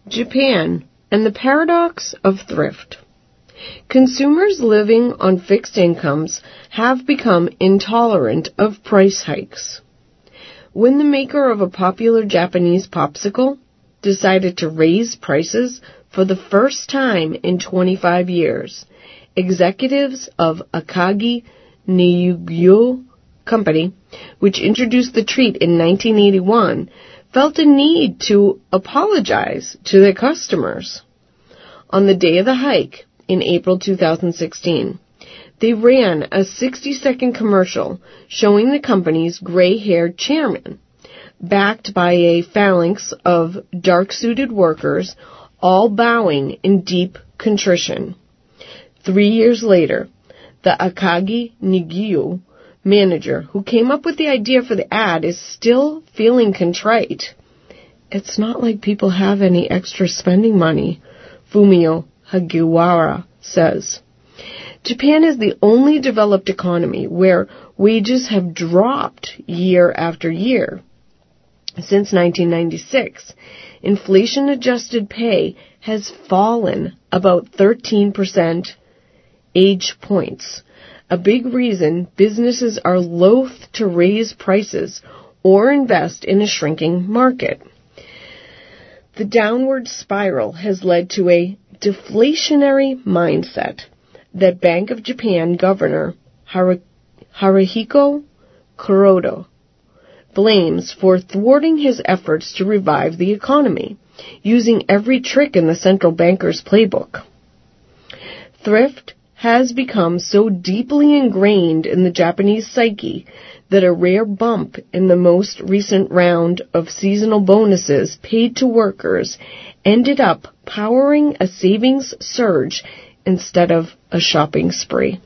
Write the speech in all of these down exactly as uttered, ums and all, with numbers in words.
Japan and the paradox of thrift. Consumers living on fixed incomes have become intolerant of price hikes. When the maker of a popular Japanese popsicle decided to raise prices for the first time in twenty-five years, executives of Akagi Nigyo Company, which introduced the treat in nineteen eighty-one, felt a need to apologize to their customers. On the day of the hike, in April two thousand sixteen, they ran a sixty-second commercial showing the company's gray-haired chairman, backed by a phalanx of dark-suited workers, all bowing in deep contrition. Three years later, the Akagi Nigyo manager who came up with the idea for the ad is still feeling contrite. It's not like people have any extra spending money, Fumio Hagiwara says. Japan is the only developed economy where wages have dropped year after year. Since nineteen ninety-six, inflation-adjusted pay has fallen about thirteen percent age points. A big reason businesses are loath to raise prices or invest in a shrinking market. The downward spiral has led to a deflationary mindset that Bank of Japan Governor Haru- Haruhiko Kuroda blames for thwarting his efforts to revive the economy, using every trick in the central banker's playbook. Thrift has become so deeply ingrained in the Japanese psyche that a rare bump in the most recent round of seasonal bonuses paid to workers ended up powering a savings surge instead of a shopping spree.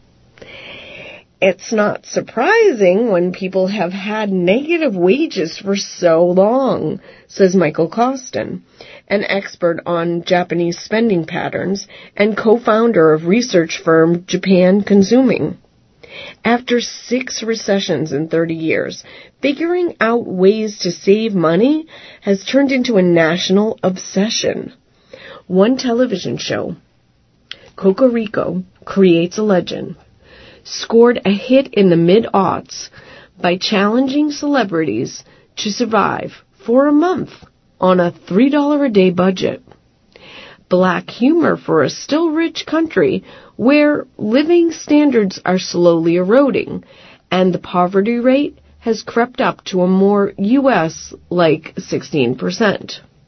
It's not surprising when people have had negative wages for so long, says Michael Costin, an expert on Japanese spending patterns and co-founder of research firm Japan Consuming. After six recessions in thirty years, figuring out ways to save money has turned into a national obsession. One television show, Cocorico Creates a Legend, scored a hit in the mid-aughts by challenging celebrities to survive for a month on a three dollars a day budget. Black humor for a still rich country where living standards are slowly eroding and the poverty rate has crept up to a more U S like sixteen percent.